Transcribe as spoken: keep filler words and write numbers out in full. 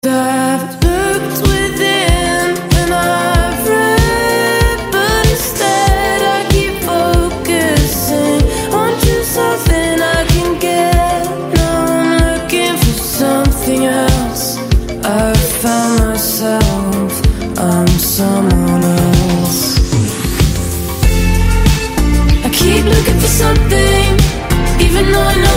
I've looked within and I've read, but instead I keep focusing on just something I can get. Now I'm looking for something else. I've found myself, I'm someone else. I keep looking for something, even though I know